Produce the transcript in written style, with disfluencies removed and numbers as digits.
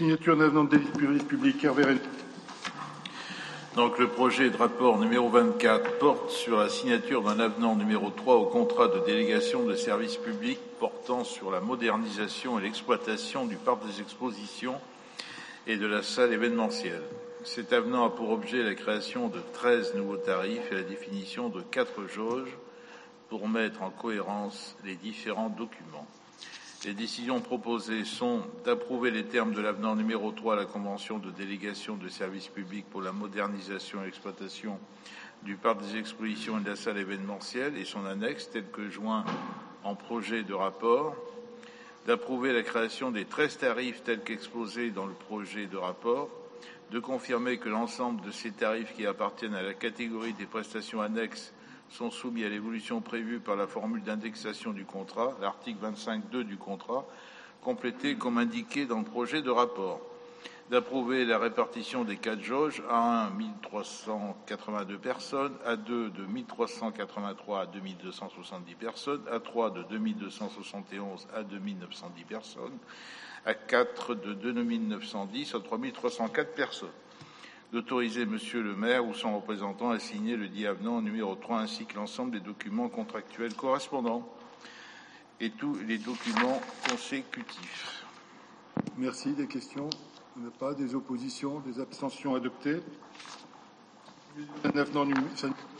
Signature d'un avenant de service public. Hervé Reynaud. Donc le projet de rapport numéro 24 porte sur la signature d'un avenant numéro 3 au contrat de délégation de services publics portant sur la modernisation et l'exploitation du parc des expositions et de la salle événementielle. Cet avenant a pour objet la création de 13 nouveaux tarifs et la définition de 4 jauges pour mettre en cohérence les différents documents. Les décisions proposées sont d'approuver les termes de l'avenant numéro 3 à la Convention de délégation de services publics pour la modernisation et l'exploitation du parc des expositions et de la salle événementielle et son annexe tel que joint en projet de rapport, d'approuver la création des 13 tarifs tels qu'exposés dans le projet de rapport, de confirmer que l'ensemble de ces tarifs qui appartiennent à la catégorie des prestations annexes sont soumis à l'évolution prévue par la formule d'indexation du contrat, l'article 25.2 du contrat, complété comme indiqué dans le projet de rapport, d'approuver la répartition des 4 jauges, A1 1382 personnes, A2 de 1383 à 2270 personnes, A3 de 2271 à 2910 personnes, A4 de 2910 à 3304 personnes. D'autoriser Monsieur le maire ou son représentant à signer le dit avenant numéro 3 ainsi que l'ensemble des documents contractuels correspondants et tous les documents consécutifs. Merci. Des questions? Il n'y en a pas. Des oppositions? Des abstentions adoptées? Un avenant numéro